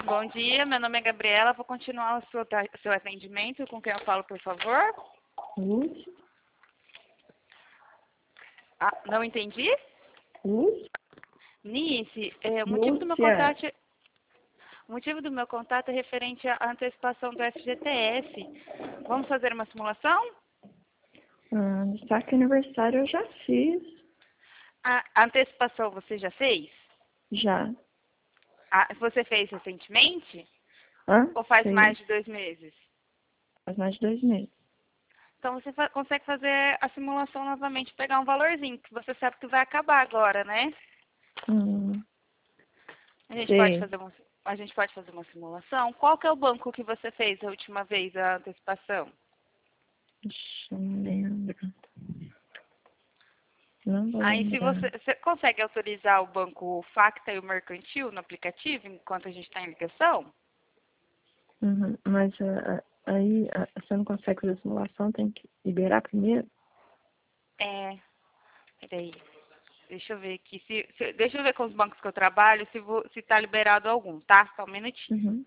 Bom dia, meu nome é Gabriela. Vou continuar o seu atendimento. Com quem eu falo, por favor? Lúcia? Ah, não entendi? Lúcia? Nice, o motivo do meu Lúcia? contato, o motivo do meu contato é referente à antecipação do FGTS. Vamos fazer uma simulação? Destaque aniversário eu já fiz. A antecipação você já fez? Já. Você fez recentemente? Hã? Ou faz mais Fez. de 2 meses? Faz mais de 2 meses. Então você consegue fazer a simulação novamente, pegar um valorzinho, que você sabe que vai acabar agora, né? Hum, A gente pode sei. fazer uma simulação. Qual que é o banco que você fez a última vez a antecipação? Ixi, eu não lembro. Não vou Aí se lembrar. você consegue autorizar o banco Facta e o Mercantil no aplicativo enquanto a gente está em ligação? Uhum. Mas aí você não consegue fazer simulação, tem que liberar primeiro? Peraí. Deixa eu ver aqui. Deixa eu ver com os bancos que eu trabalho se tá liberado algum, tá? Só um minutinho. Uhum.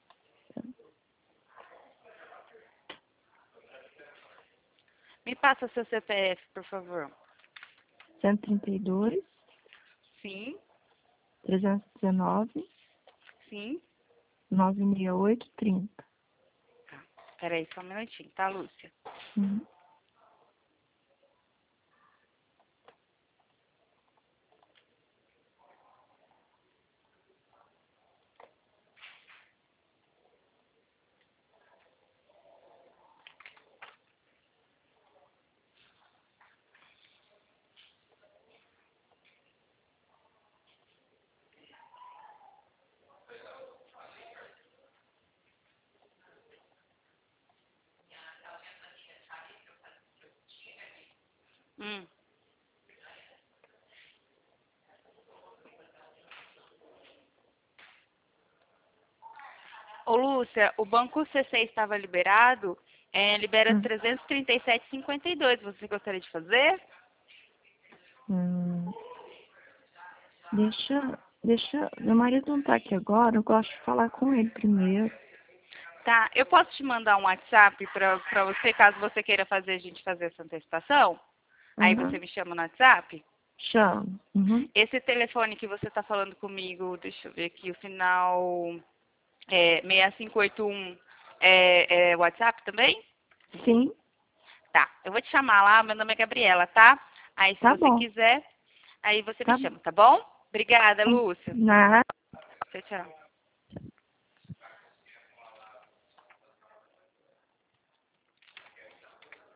Me passa seu CPF, por favor. 132, Sim, 319, sim. 968, 30. Peraí, só um minutinho, tá, Lúcia? Uhum. Hum. Ô, Lúcia, o banco C6 estava liberado, libera Hum. 337,52. Você gostaria de fazer? Hum. Meu marido não tá aqui agora, eu gosto de falar com ele primeiro. Tá, eu posso te mandar um WhatsApp para você, caso você queira fazer a gente fazer essa antecipação? Aí você Uhum. me chama no WhatsApp? Chamo. Uhum. Esse telefone que você está falando comigo, deixa eu ver aqui, o final 6581 é WhatsApp também? Sim, Tá, eu vou te chamar lá, meu nome é Gabriela, tá? Aí se tá você bom. quiser, aí você me Tá chama, tá bom? Obrigada, bom. Lúcia. Nada. Tchau, tchau.